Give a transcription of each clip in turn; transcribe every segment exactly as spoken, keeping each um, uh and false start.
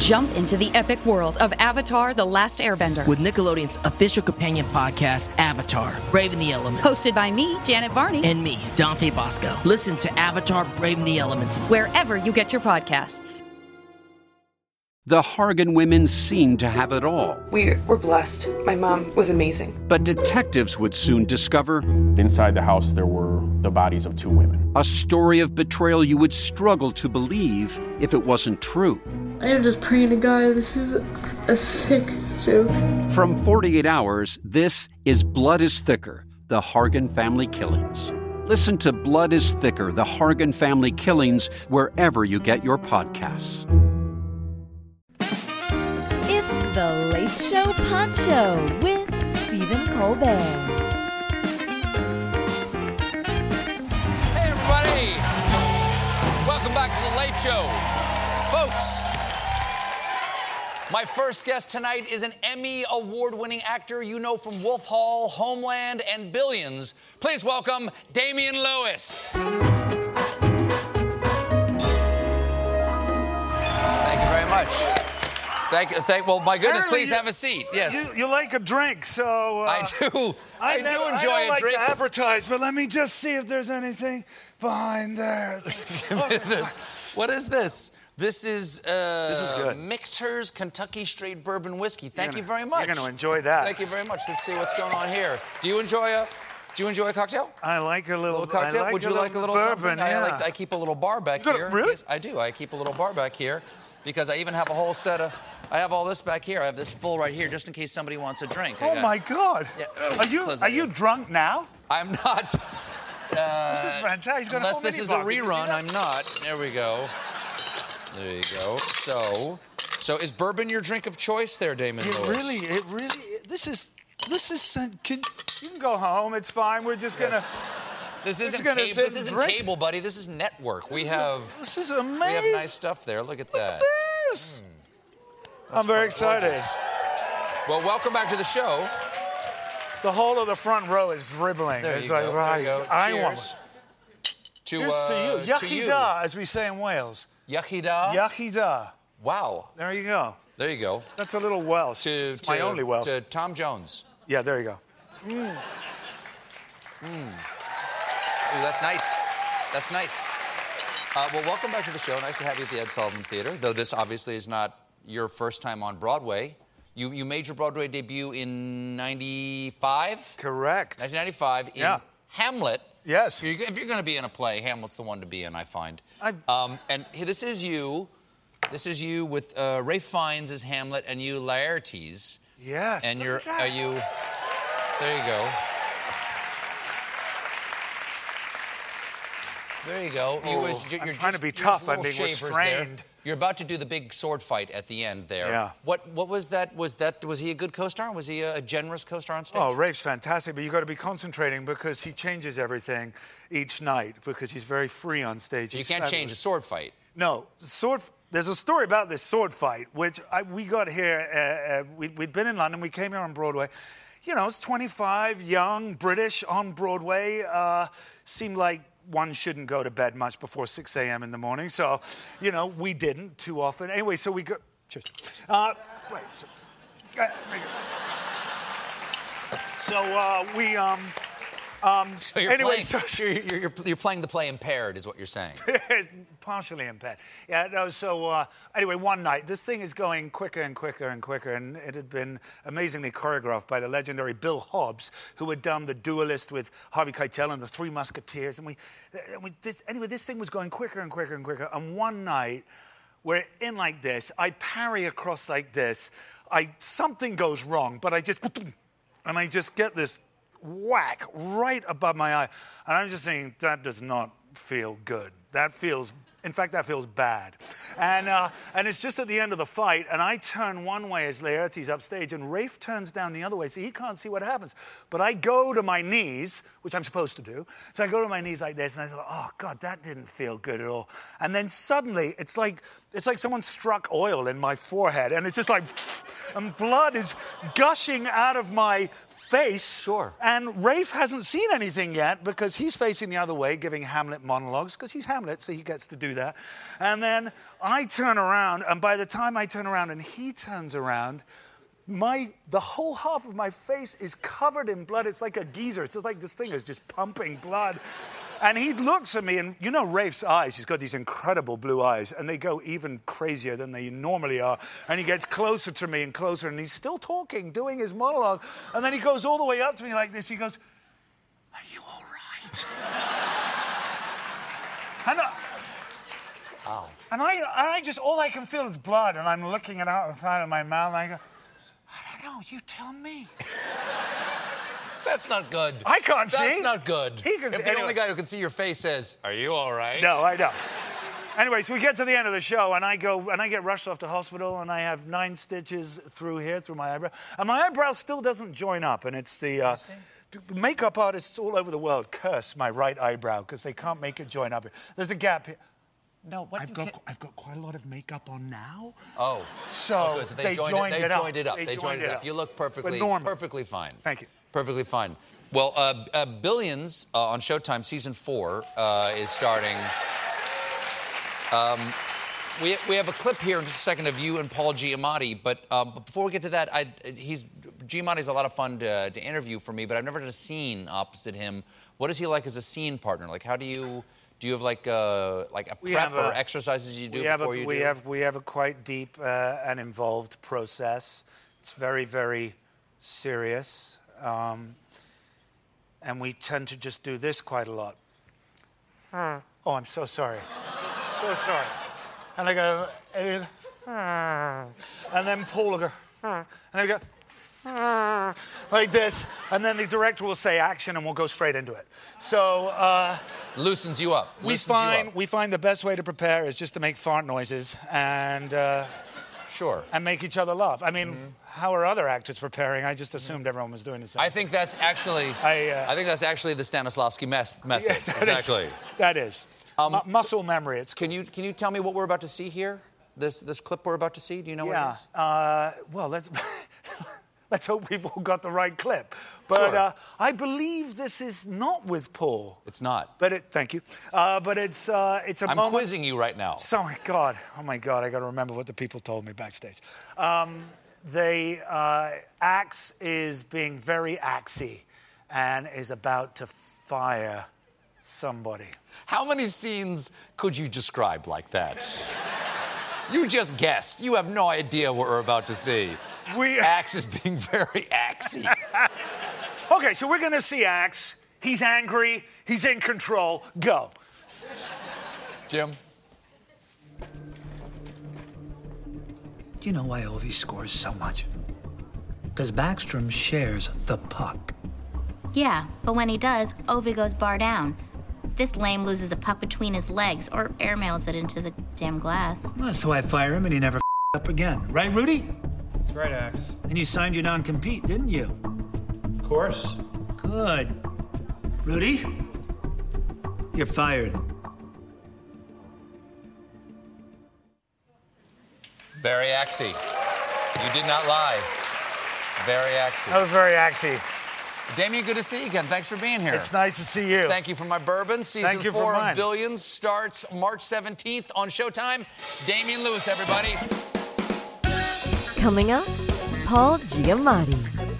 Jump into the epic world of Avatar: The Last Airbender. With Nickelodeon's official companion podcast, Avatar: Braving the Elements. Hosted by me, Janet Varney. And me, Dante Bosco. Listen to Avatar: Braving the Elements wherever you get your podcasts. The Hargan women seemed to have it all. We were blessed. My mom was amazing. But detectives would soon discover... inside the house, there were the bodies of two women. A story of betrayal you would struggle to believe if it wasn't true. I am just praying to God, this is a sick joke. From forty-eight hours, this is Blood is Thicker, The Hargan Family Killings. Listen to Blood is Thicker, The Hargan Family Killings, wherever you get your podcasts. The Late Show Poncho with Stephen Colbert. Hey, everybody. Welcome back to The Late Show. Folks, my first guest tonight is an Emmy award-winning actor you know from Wolf Hall, Homeland, and Billions. Please welcome Damian Lewis. Thank you very much. Thank you. Thank. Well, my goodness, Apparently please you, have a seat. Yes. You, you like a drink, so. Uh, I do. I, I never, do enjoy I don't a like drink. to advertise, but let me just see if there's anything behind there. Okay. this. What is this? This is. Uh, this is good. Michter's Kentucky Straight Bourbon Whiskey. Thank gonna, you very much. You're going to enjoy that. Thank you very much. Let's see what's going on here. Do you enjoy a? Do you enjoy a cocktail? I like a little, a little cocktail. I like Would you a like a little bourbon? something? Yeah. I, like to, I keep a little bar back Good, here. Really? Yes, I do. I keep a little bar back here because I even have a whole set of. I have all this back here. I have this full right here just in case somebody wants a drink. Oh got, my God! Yeah. Are you are you drunk now? I'm not. Uh, this is fantastic. Unless this is a rerun, I'm not. There we go. There you go. So, so is bourbon your drink of choice, there, Damon It Lewis? really, it really. This is this is. Can, you can go home. It's fine. We're just gonna. Yes. This isn't, gonna cable, this isn't cable, buddy. This is network. We this have. Is, this is amazing. We have nice stuff there. Look at Look that. at this. Mm. I'm very excited. Gorgeous. Well, welcome back to the show. The whole of the front row is dribbling. There it's you like, go. right. There you go. I Cheers. want. To, Here's uh, to you. to you. Yachida, as we say in Wales. Yachida? Yachida. Wow. There you go. There you go. That's a little Welsh. To, it's to, my only Welsh. To Tom Jones. Yeah, there you go. Mm. Mm. Ooh, that's nice. That's nice. Uh, well, welcome back to the show. Nice to have you at the Ed Sullivan Theater, though this obviously is not your first time on Broadway. You you made your Broadway debut in ninety-five? Correct. nineteen ninety-five in yeah. Hamlet. Yes. If you're, if you're going to be in a play, Hamlet's the one to be in, I find. I... Um, and this is you. This is you with uh, Ralph Fiennes as Hamlet and you Laertes. Yes. And you're are you? There you go. There you go. Oh, you was, you're I'm just, trying to be you're tough. I'm little being shavers restrained. there. You're about to do the big sword fight at the end there. Yeah. What What was that? Was that was he a good co-star? Was he a, a generous co-star on stage? Oh, Rafe's fantastic, but you got to be concentrating because he changes everything each night because he's very free on stage. You he's can't fabulous. change a sword fight. No, sword. There's a story about this sword fight, which I, we got here. Uh, uh, we, we'd been in London. We came here on Broadway. You know, it's twenty-five, young, British on Broadway. Uh, seemed like one shouldn't go to bed much before six a.m. in the morning. So, you know, we didn't too often. Anyway, so we go. Cheers. Uh, wait. So, uh, so uh, we. Um, Um, so you're, anyway, playing, so you're, you're, you're, you're playing the play impaired, is what you're saying. Partially impaired. Yeah, no, so uh, anyway, one night, this thing is going quicker and quicker and quicker, and it had been amazingly choreographed by the legendary Bill Hobbs, who had done The Duelist with Harvey Keitel and The Three Musketeers. And we, and we this, anyway, this thing was going quicker and quicker and quicker. And one night, we're in like this, I parry across like this, I something goes wrong, but I just, and I just get this whack right above my eye. And I'm just saying, that does not feel good. That feels, in fact, that feels bad. And uh, and it's just at the end of the fight, and I turn one way as Laertes upstage, and Rafe turns down the other way, so he can't see what happens. But I go to my knees, which I'm supposed to do. So I go to my knees like this, and I say, oh, God, that didn't feel good at all. And then suddenly, it's like, it's like someone struck oil in my forehead, and it's just like, and blood is gushing out of my face. Sure. And Rafe hasn't seen anything yet because he's facing the other way, giving Hamlet monologues, because he's Hamlet, so he gets to do that. And then I turn around, and by the time I turn around and he turns around, my the whole half of my face is covered in blood. It's like a geyser. It's just like this thing is just pumping blood. And he looks at me, and you know Rafe's eyes, he's got these incredible blue eyes, and they go even crazier than they normally are. And he gets closer to me and closer, and he's still talking, doing his monologue. And then he goes all the way up to me like this. He goes, "Are you all right?" and, I, wow. and, I, and I just, all I can feel is blood, and I'm looking it out the side of my mouth, and I go, "I don't know, you tell me." That's not good. I can't see. That's not good. He can if see. the Anyway. only guy who can see your face says, "Are you all right?" No, I don't. Anyway, so we get to the end of the show, and I go, and I get rushed off to hospital, and I have nine stitches through here, through my eyebrow, and my eyebrow still doesn't join up, and it's the uh, makeup artists all over the world curse my right eyebrow because they can't make it join up. There's a gap here. No, what? I've got, I've got quite a lot of makeup on now. Oh, so oh, so they, they joined, joined it, it they up. joined it up. They They, joined joined it it up. up. You look perfectly, But normal. perfectly fine. Thank you. Perfectly fine. Well, uh, uh, Billions uh, on Showtime season four uh, is starting. Um, we we have a clip here in just a second of you and Paul Giamatti, but, um, but before we get to that, I, he's Giamatti's a lot of fun to, to interview for me, but I've never done a scene opposite him. What is he like as a scene partner? Like, how do you? Do you have like a like a We prep have a- or exercises you do we have before a, you we do? have we have a quite deep uh, and involved process. It's very very serious, um, and we tend to just do this quite a lot. Oh, I'm so sorry, so sorry. And I go, and then Paul will go, and I go. Like this, and then the director will say action, and we'll go straight into it. So uh, Loosens you up. we Loosens you find up. we find the best way to prepare is just to make fart noises and uh, Sure. and make each other laugh. I mean, how are other actors preparing? I just assumed everyone was doing the same. I think that's actually. I, uh, I think that's actually the Stanislavski mes- method. Yeah, that is- exactly. that is Um, Mu- muscle memory. It's Can you can you tell me what we're about to see here? This this clip we're about to see. Do you know what yeah. it is? Uh, well, let's let's hope we've all got the right clip. But Sure. uh, I believe this is not with Paul. It's not. But it. Thank you. Uh, but it's uh, it's a I'm moment. quizzing you right now. So, oh my God, oh my God, I got to remember what the people told me backstage. Um, they, uh, Axe is being very axy and is about to fire somebody. How many scenes could you describe like that? You just guessed. You have no idea what we're about to see. We... Axe is being very axy. Okay, so we're going to see Axe. He's angry. He's in control. Go. Jim? Do you know why Ovi scores so much? Because Backstrom shares the puck. Yeah, but when he does, Ovi goes bar down. This lame loses a puck between his legs or airmails it into the damn glass. Well, so I fire him and he never up again. Right, Rudy? That's right, Axe. And you signed your non-compete, didn't you? Of course. Good. Rudy, you're fired. Very axy. You did not lie. Very axy. That was very axy. Damien, good to see you again. Thanks for being here. It's nice to see you. Thank you for my bourbon. Season Thank you for four mine. of Billions starts March seventeenth on Showtime. Damien Lewis, everybody. Coming up, Paul Giamatti.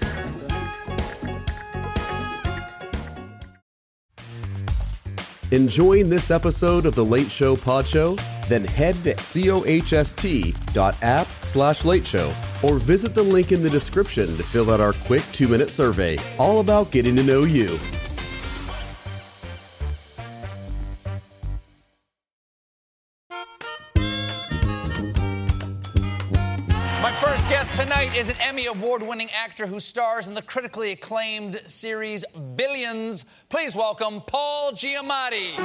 Enjoying this episode of The Late Show Pod Show? Then head to cohst.app slash late show or visit the link in the description to fill out our quick two-minute survey, all about getting to know you. My first guest tonight is an Emmy Award-winning actor who stars in the critically acclaimed series Billions. Please welcome Paul Giamatti.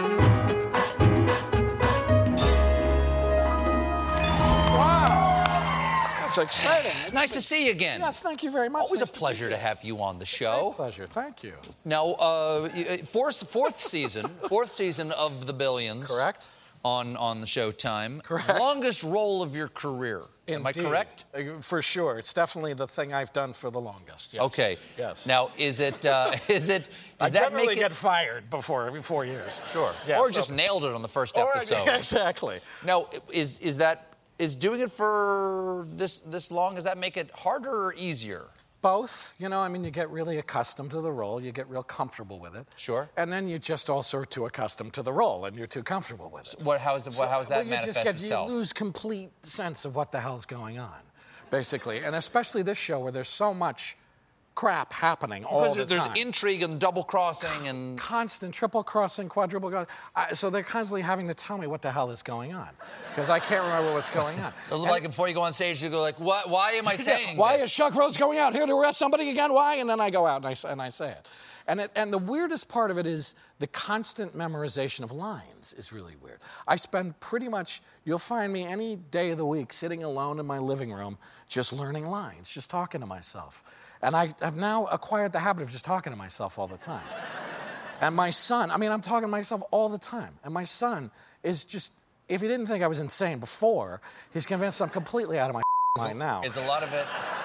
That's exciting. Nice to see you again. Yes, thank you very much. Always Nice a to pleasure to have you on the show. My pleasure. Thank you. Now, uh, fourth, fourth season, fourth season of The Billions. Correct. On, on the Showtime. Correct. Longest role of your career. Am I Indeed. correct? Uh, For sure. It's definitely the thing I've done for the longest. Yes. Okay. Yes. Now, is it, uh, is it, I does that generally make it... get fired before every four years. Sure. Yeah, or so- just nailed it on the first Or- episode. Exactly. Now, is is that is doing it for this this long? Does that make it harder or easier? Both. You know, I mean, you get really accustomed to the role. You get real comfortable with it. Sure. And then you just also too accustomed to the role, and you're too comfortable with it. What? How is it, So- how is that well, you manifest just get, itself? You lose complete sense of what the hell's going on, basically. And especially this show where there's so much crap happening all Because the there's time. intrigue and double crossing and Constant triple crossing, quadruple crossing. I, so they're constantly having to tell me what the hell is going on, because I can't remember what's going on. So like before you go on stage, you go like, "What? Why am I saying Why this?" is Chuck Rhodes going out here to arrest somebody again? Why? And then I go out and I, and I say it. And, it. and the weirdest part of it is the constant memorization of lines is really weird. I spend pretty much, you'll find me any day of the week sitting alone in my living room just learning lines, just talking to myself. And I, I've now acquired the habit of just talking to myself all the time. And my son, I mean, I'm talking to myself all the time. And my son is just, if he didn't think I was insane before, he's convinced I'm completely out of my mind now. Is a lot of it?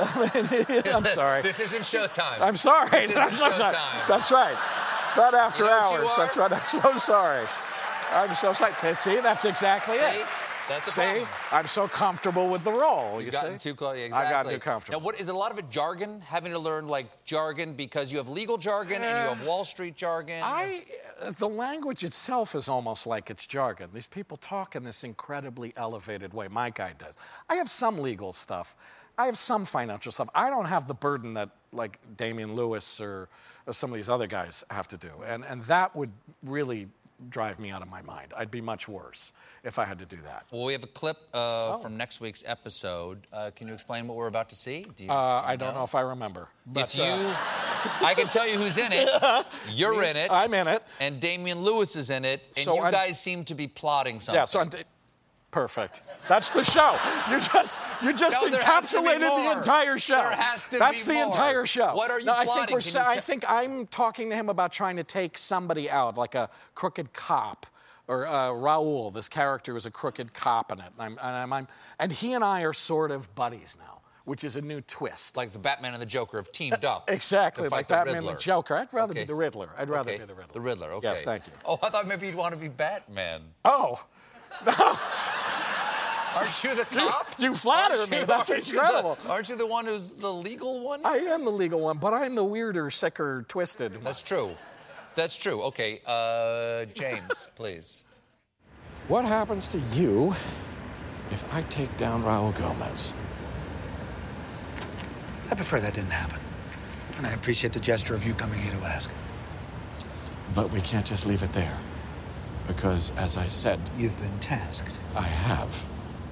I'm sorry. This isn't Showtime. I'm sorry. This isn't I'm sorry. Showtime. That's right. It's not after You know what you hours. are? That's right. I'm so sorry. I'm so sorry. See, that's exactly See? it. That's the See, problem. I'm so comfortable with the role. You've you gotten see? too close. Exactly. I've gotten too comfortable. Now, what is a lot of it jargon? Having to learn like jargon because you have legal jargon and you have Wall Street jargon. I, the language itself is almost like it's jargon. These people talk in this incredibly elevated way. My guy does. I have some legal stuff. I have some financial stuff. I don't have the burden that like Damian Lewis or, or some of these other guys have to do, and and that would really drive me out of my mind. I'd be much worse if I had to do that. Well, we have a clip uh, oh. from next week's episode. Uh, can you explain what we're about to see? Do you, uh, do you I don't know? know if I remember. But if you, uh... I can tell you who's in it. You're in it. I'm in it. And Damian Lewis is in it. And so you I'm... guys seem to be plotting something. Yeah, so I'm... Perfect. That's the show. You just you just no, encapsulated the entire show. There has to That's be the more. entire show. What are you no, plotting? I think, we're, Can you t- I think I'm talking to him about trying to take somebody out, like a crooked cop. Or uh, Raul, this character is a crooked cop in it. And, I'm, and, I'm, I'm, and he and I are sort of buddies now, which is a new twist. Like the Batman and the Joker have teamed up. Exactly, like Batman and the Joker. I'd rather okay. be the Riddler. I'd rather okay. be the Riddler. The Riddler, okay. Yes, thank you. Oh, I thought maybe you'd want to be Batman. Oh, no. Aren't you the cop? You, you flatter aren't me. You, That's aren't incredible. You the, aren't you the one who's the legal one? I am the legal one, but I'm the weirder, sicker, twisted one. That's true. That's true. Okay, uh, James, please. What happens to you if I take down Raul Gomez? I prefer that didn't happen. And I appreciate the gesture of you coming here to ask. But we can't just leave it there. Because, as I said... You've been tasked. I have.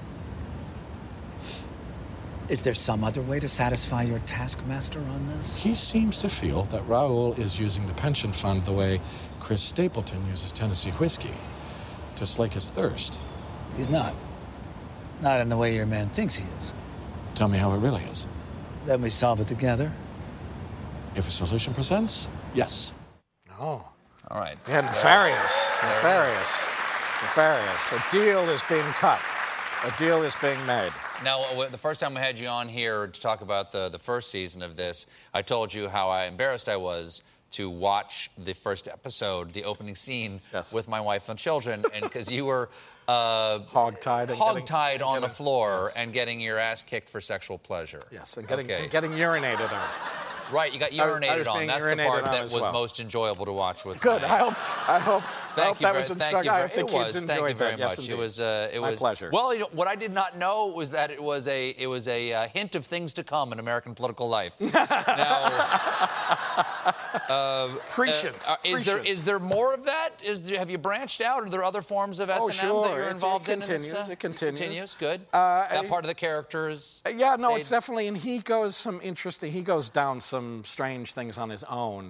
Is there some other way to satisfy your taskmaster on this? He seems to feel that Raul is using the pension fund the way Chris Stapleton uses Tennessee whiskey. To slake his thirst. He's not. Not in the way your man thinks he is. Tell me how it really is. Then we solve it together. If a solution presents, yes. Oh. All right. Yeah, nefarious. Nefarious. Nefarious. A deal is being cut. A deal is being made. Now, the first time we had you on here to talk about the, the first season of this, I told you how I embarrassed I was to watch the first episode, the opening scene, yes. with my wife and children, and because you were uh, hog-tied, hog-tied on getting, the floor yes. and getting your ass kicked for sexual pleasure. Yes, and getting, okay. and getting urinated on. Right, you got urinated on. That's the part that was well. most enjoyable to watch with. Good. My, I hope. I hope. Thank I hope you that very, was thank instructive. you I very, hope the it kids was. enjoyed Thank you very that. Yes, much. indeed. It was. Uh, it My was. pleasure. Well, you know, what I did not know was that it was a it was a uh, hint of things to come in American political life. now, uh, Prescient. Uh, is there is there more of that? Is have you branched out? Are there other forms of S and M oh, sure. that you're involved it in? Continues, in this, uh, it continues. It continues. Good. Uh, that part of the character is. Yeah, no, stayed. it's definitely, and he goes some interesting. He goes down some strange things on his own.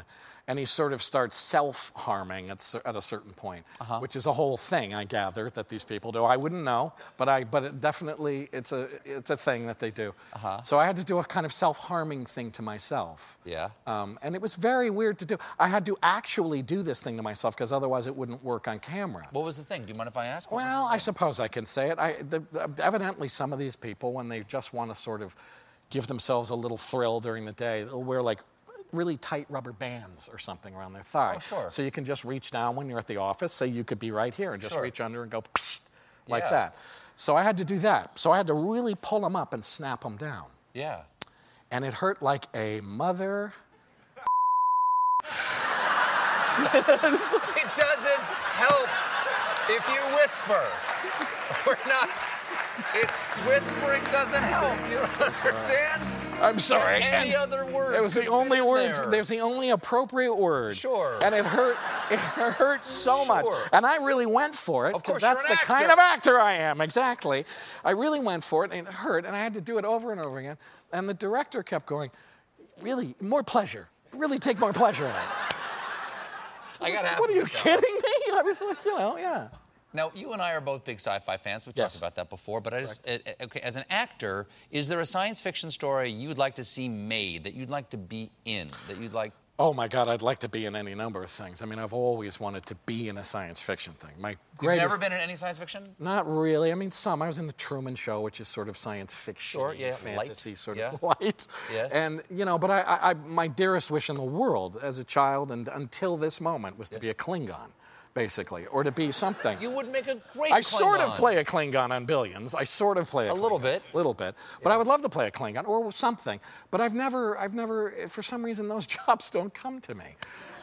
and he sort of starts self-harming at, cer- at a certain point, Uh-huh. which is a whole thing, I gather, that these people do. I wouldn't know, but I but it definitely it's a it's a thing that they do. Uh-huh. So I had to do a kind of self-harming thing to myself. Yeah. Um, and it was very weird to do. I had to actually do this thing to myself because otherwise it wouldn't work on camera. What was the thing? Do you mind if I ask? What was Well, I suppose I can say it. I, the, the, evidently, some of these people, when they just want to sort of give themselves a little thrill during the day, they'll wear like really tight rubber bands or something around their thigh. Oh, sure. So you can just reach down when you're at the office. Say you could be right here and just Sure. reach under and go psh, like Yeah. that. So I had to do that. So I had to really pull them up and snap them down. Yeah. And it hurt like a mother. It doesn't help if you whisper. We're not. It, whispering doesn't help. You don't understand? I'm sorry. There's any and other word. It was the could only fit in word. there. There's the only appropriate word. Sure. And it hurt. It hurt so much. Sure. And I really went for it. Of course, that's you're the an kind actor. of actor I am. Exactly. I really went for it, and it hurt, and I had to do it over and over again. And the director kept going, "Really, more pleasure. Really take more pleasure in it." I got half What are of you it down. kidding me? I was like, you know, yeah. Now, you and I are both big sci-fi fans. We've Yes. talked about that before. But I just, uh, uh, okay, as an actor, is there a science fiction story you'd like to see made, that you'd like to be in, that you'd like? Oh my God, I'd like to be in any number of things. I mean, I've always wanted to be in a science fiction thing. My You've greatest. never been in any science fiction? Not really. I mean, some. I was in the Truman Show, which is sort of science fiction, Sure, yeah, fantasy, light. sort Yeah. of light. Yes. And you know, but I, I, I, my dearest wish in the world as a child and until this moment was to be a Klingon, basically, or to be something. You would make a great I sort of Klingon. play a Klingon on Billions. I sort of play a, A little Klingon. bit. A little bit. But I would love to play a Klingon or something. But I've never, I've never, for some reason, those jobs don't come to me.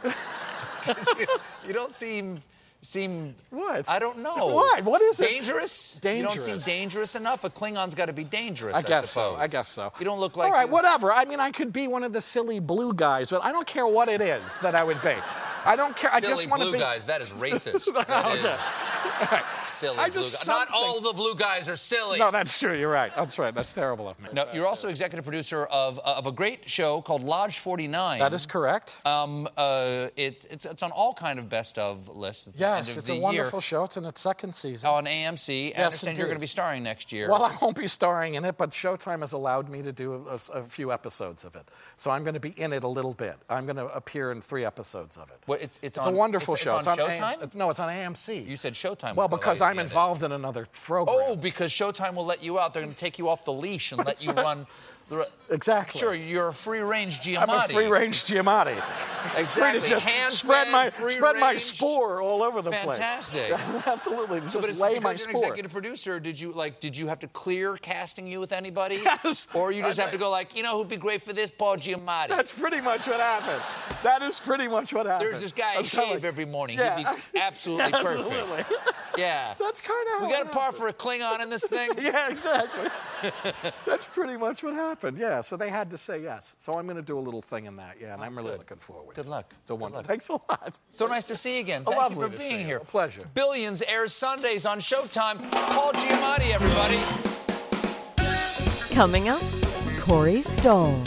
you, you don't seem seem what? I don't know. What? What is it? Dangerous? Dangerous. You don't seem dangerous enough. A Klingon's got to be dangerous. I guess suppose. so. I guess so. You don't look like. All right, you- whatever. I mean, I could be one of the silly blue guys, but I don't care what it is that I would be. I don't care. Silly I just want to blue be. guys. That is racist. That Okay. is silly I blue just guys. Not something- all the blue guys are silly. No, that's true. You're right. That's right. That's terrible of me. No, you're also executive producer of of a great show called Lodge forty-nine. That is correct. Um, uh, it, it's it's on all kind of best of lists. At the Yes, end of it's the a wonderful year. show. It's in its second season. On A M C. I Yes, understand you're indeed. going to be starring next year. Well, I won't be starring in it, but Showtime has allowed me to do a, a few episodes of it. So I'm going to be in it a little bit. I'm going to appear in three episodes of it. What, it's it's, It's on, a wonderful it's, show. It's on A M C. Showtime? It's- no, it's on A M C. You said Showtime. Well, was because allowed I'm you to be in it. involved in another program. Oh, because Showtime will let you out. They're going to take you off the leash and let That's you right. run. The, Exactly. Sure, you're a free-range Giamatti. I'm a free-range Giamatti. Exactly. Free to just Hand spread fed, my free spread my range. spore all over the Fantastic. place. Absolutely. Just So, but it's lay because my you're an spore. executive producer. Did you like? Did you have to clear casting you with anybody? Yes. Or you just I- have to go like, you know, who'd be great for this? Paul Giamatti. That's pretty much what happened. That is pretty much what happened. There's this guy. He That's kinda shave like- every morning. Yeah. He'd be absolutely perfect. Absolutely. Yeah. That's kind of We got a par for a Klingon in this thing. Yeah, exactly. That's pretty much what happened. Yeah, so they had to say yes. So I'm going to do a little thing in that. Yeah, and I'm really good. looking forward. Good luck. It's a Good wonder. luck. Thanks a lot. So nice to see you again. Oh, Thank you lovely for to see being you. here. A pleasure. Billions airs Sundays on Showtime. Paul Giamatti, everybody. Coming up, Corey Stoll.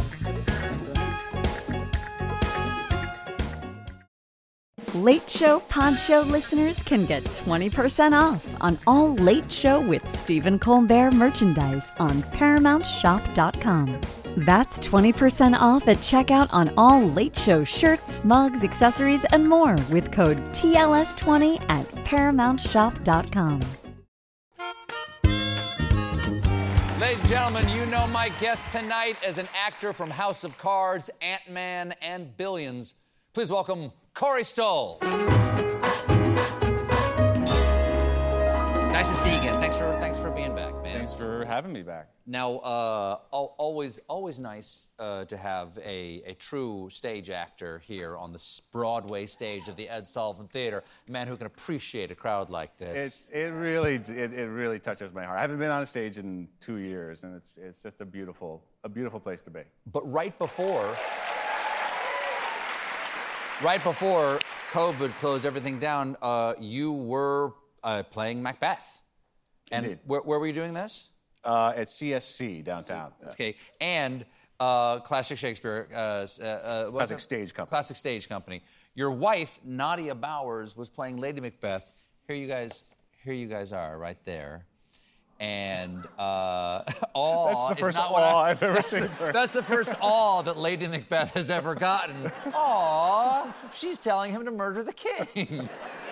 Late Show Pod Show listeners can get twenty percent off on all Late Show with Stephen Colbert merchandise on paramount shop dot com. That's twenty percent off at checkout on all Late Show shirts, mugs, accessories, and more with code T L S twenty at paramount shop dot com. Ladies and gentlemen, you know my guest tonight as an actor from House of Cards, Ant-Man, and Billions. Please welcome Corey Stoll. Nice to see you again. Thanks for thanks for being back, man. Thanks for having me back. Now, uh, al- always always nice uh, to have a, a true stage actor here on the s- Broadway stage of the Ed Sullivan Theater, a man who can appreciate a crowd like this. It's, it really it, it really touches my heart. I haven't been on a stage in two years, and it's it's just a beautiful a beautiful place to be. But right before, right before COVID closed everything down, uh, you were uh, playing Macbeth. And Indeed. where, where were you doing this? Uh, at C S C downtown. Okay. And Uh, Classic Shakespeare. Uh, uh, Classic Stage Company. Classic Stage Company. Your wife, Nadia Bowers, was playing Lady Macbeth. Here you guys, here you guys are, right there. And uh, awe That's the is first not awe what I- I've ever that's seen the- for her. That's the first awe that Lady Macbeth has ever gotten. Aw, she's telling him to murder the king.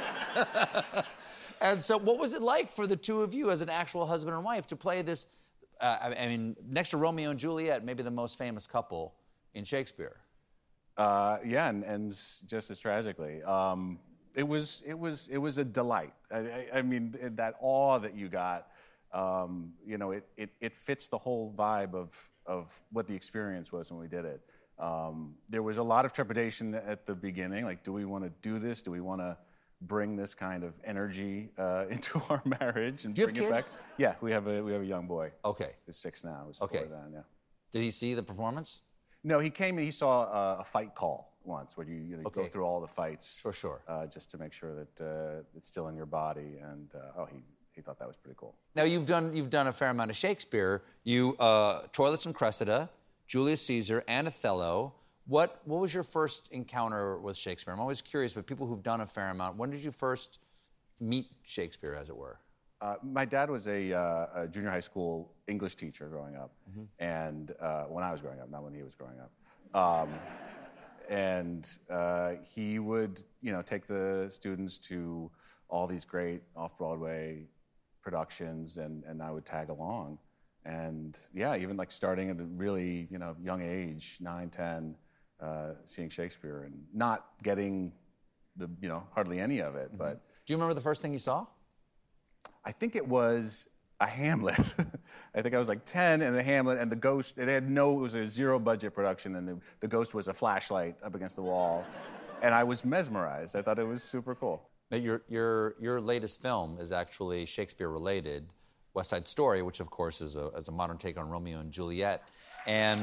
And so, what was it like for the two of you as an actual husband and wife to play this? Uh, I, I mean, next to Romeo and Juliet, maybe the most famous couple in Shakespeare. Uh, yeah, and ends just as tragically. Um, it was it was it was a delight. I, I, I mean, that awe that you got. Um, you know, it, it it fits the whole vibe of of what the experience was when we did it. Um, there was a lot of trepidation at the beginning. Like, do we want to do this? Do we want to bring this kind of energy uh, into our marriage and Do you bring have it back? kids? Yeah, we have a we have a young boy. Okay. He's six now. He was Okay. four then, yeah. Did he see the performance? No, he came and he saw uh, a fight call once, where you, you know, Okay. go through all the fights. Sure, sure. Uh, just to make sure that uh, it's still in your body, and uh, oh, he he thought that was pretty cool. Now you've done you've done a fair amount of Shakespeare. You uh, Troilus and Cressida, Julius Caesar, and Othello. What what was your first encounter with Shakespeare? I'm always curious with people who've done a fair amount. When did you first meet Shakespeare, as it were? Uh, my dad was a, uh, a junior high school English teacher growing up, Mhm. and uh, when I was growing up, not when he was growing up. Um, and uh, he would, you know, take the students to all these great off-Broadway productions, and, and I would tag along. And yeah, even like starting at a really, you know, young age, nine, ten, uh, seeing Shakespeare and not getting the, you know, hardly any of it, but. Do you remember the first thing you saw? I think it was a Hamlet. I think I was like ten, and a Hamlet, and the ghost, it had no, it was a zero budget production, and the, the ghost was a flashlight up against the wall. And I was mesmerized. I thought it was super cool. Now, your your your latest film is actually Shakespeare related, West Side Story, which of course is a, is a modern take on Romeo and Juliet. And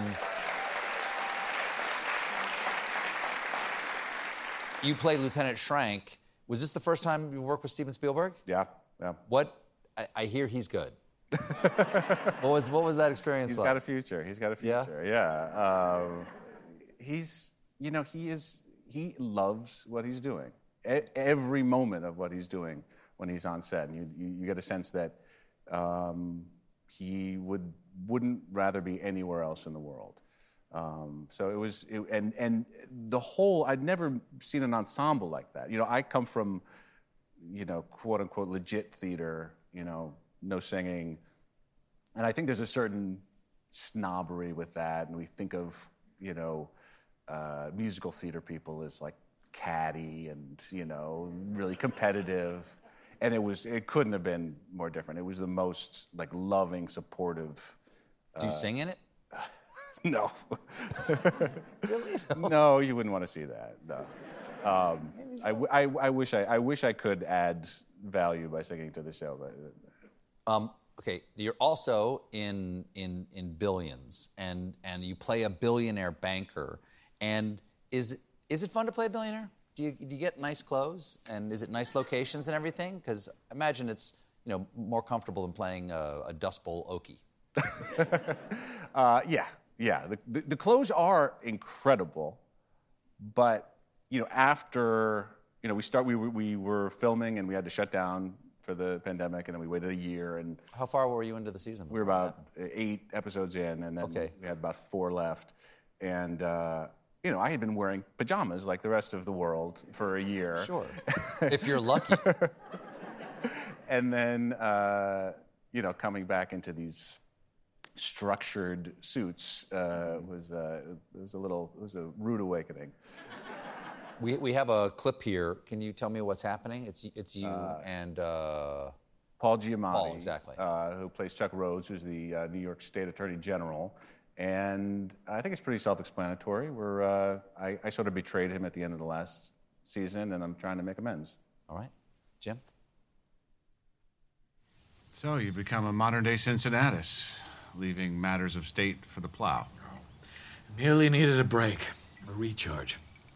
you play Lieutenant Schrank. Was this the first time you worked with Steven Spielberg? Yeah, yeah. What? I, I hear he's good. what was what was that experience He's like? got a future. He's got a future. Yeah. yeah. Um, he's, you know, he is, he loves what he's doing. E- every moment of what he's doing when he's on set. And you, you, you get a sense that um, he would, wouldn't rather be anywhere else in the world. Um, so it was, it, and, and the whole, I'd never seen an ensemble like that. You know, I come from, you know, quote unquote legit theater, you know, no singing. And I think there's a certain snobbery with that. And we think of, you know, uh, musical theater people as like catty and, you know, really competitive. And it was, it couldn't have been more different. It was the most like loving, supportive. Do you uh, sing in it? No. Really? No, you wouldn't want to see that. No. Um, I, w- I, I wish I, I wish I could add value by singing to the show, but. Um, okay, you're also in in in Billions, and and you play a billionaire banker. And is is it fun to play a billionaire? Do you do you get nice clothes, and is it nice locations and everything? Because imagine it's you know more comfortable than playing a, a Dust Bowl Okie. uh, yeah, yeah. The, the the clothes are incredible, but you know after you know we start we were, we were filming and we had to shut down for the pandemic, and then we waited a year. And how far were you into the season? We were about eight episodes in, and then okay. we had about four left. And uh, you know, I had been wearing pajamas like the rest of the world for a year. Sure, if you're lucky. And then uh, you know, coming back into these structured suits uh, was uh, it was a little it was a rude awakening. We we have a clip here. Can you tell me what's happening? It's it's you uh, and uh, Paul Giamatti, Paul, exactly, uh, who plays Chuck Rhodes, who's the uh, New York State Attorney General, and I think it's pretty self-explanatory. Where uh, I, I sort of betrayed him at the end of the last season, and I'm trying to make amends. All right, Jim. So you become a modern-day Cincinnatus, leaving matters of state for the plow. Merely needed a break, a recharge.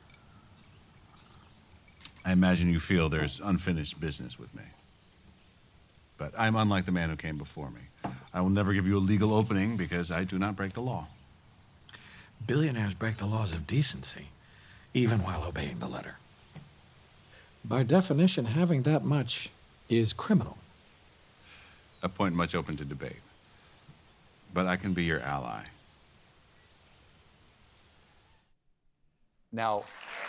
I imagine you feel there's unfinished business with me. But I'm unlike the man who came before me. I will never give you a legal opening because I do not break the law. Billionaires break the laws of decency, even while obeying the letter. By definition, having that much is criminal. A point much open to debate. But I can be your ally. Now,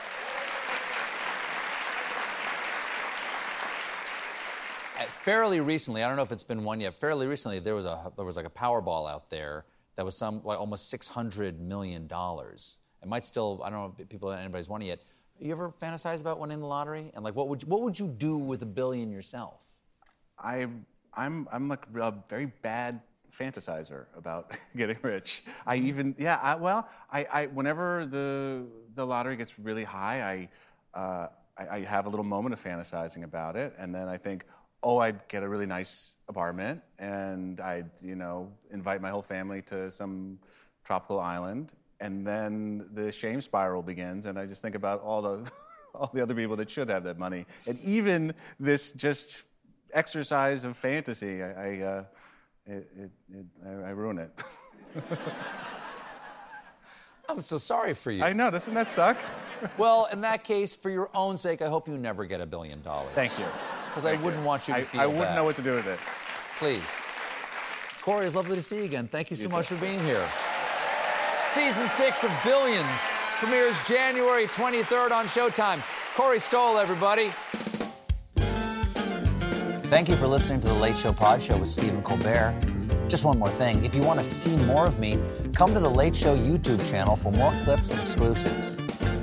fairly recently, I don't know if it's been one yet, fairly recently there was a there was like a Powerball out there that was some like almost six hundred million dollars. It might still, I don't know if people, anybody's won it yet. You ever fantasize about winning the lottery? And like, what would you, what would you do with a billion yourself? I, I'm, I'm like a very bad fantasizer about getting rich. I even, yeah, I, well, I, I, whenever the the lottery gets really high, I, uh, I, I have a little moment of fantasizing about it, and then I think, oh, I'd get a really nice apartment, and I'd, you know, invite my whole family to some tropical island, and then the shame spiral begins, and I just think about all the all the other people that should have that money, and even this just exercise of fantasy, I, I uh, it, it, it, I, I ruin it. I'm so sorry for you. I know, doesn't that suck? Well, in that case, for your own sake, I hope you never get a billion dollars. Thank you. Because I wouldn't want you to I, feel I wouldn't bad. know what to do with it. Please. Corey, it's lovely to see you again. Thank you so You much too. for being here. Season six of Billions premieres January twenty-third on Showtime. Corey Stoll, everybody. Thank you for listening to The Late Show Pod Show with Stephen Colbert. Just one more thing. If you want to see more of me, come to The Late Show YouTube channel for more clips and exclusives.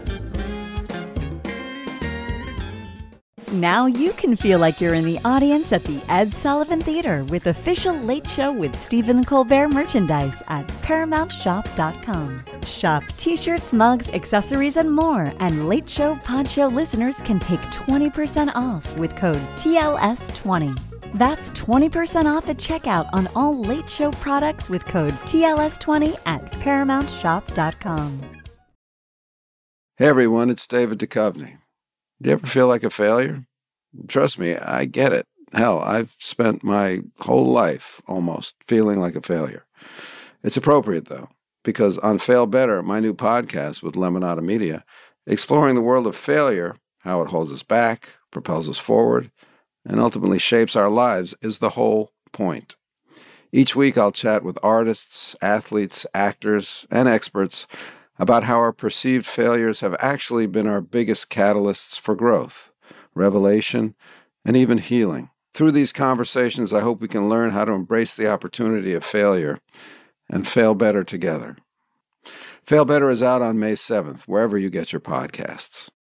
Now you can feel like you're in the audience at the Ed Sullivan Theater with official Late Show with Stephen Colbert merchandise at paramount shop dot com. Shop t-shirts, mugs, accessories, and more. And Late Show Pod Show listeners can take twenty percent off with code T L S twenty. That's twenty percent off at checkout on all Late Show products with code T L S twenty at paramount shop dot com. Hey everyone, it's David Duchovny. Do you ever feel like a failure? Trust me, I get it. Hell, I've spent my whole life almost feeling like a failure. It's appropriate, though, because on Fail Better, my new podcast with Lemonada Media, exploring the world of failure, how it holds us back, propels us forward, and ultimately shapes our lives, is the whole point. Each week, I'll chat with artists, athletes, actors, and experts about how our perceived failures have actually been our biggest catalysts for growth, revelation, and even healing. Through these conversations, I hope we can learn how to embrace the opportunity of failure and fail better together. Fail Better is out on May seventh, wherever you get your podcasts.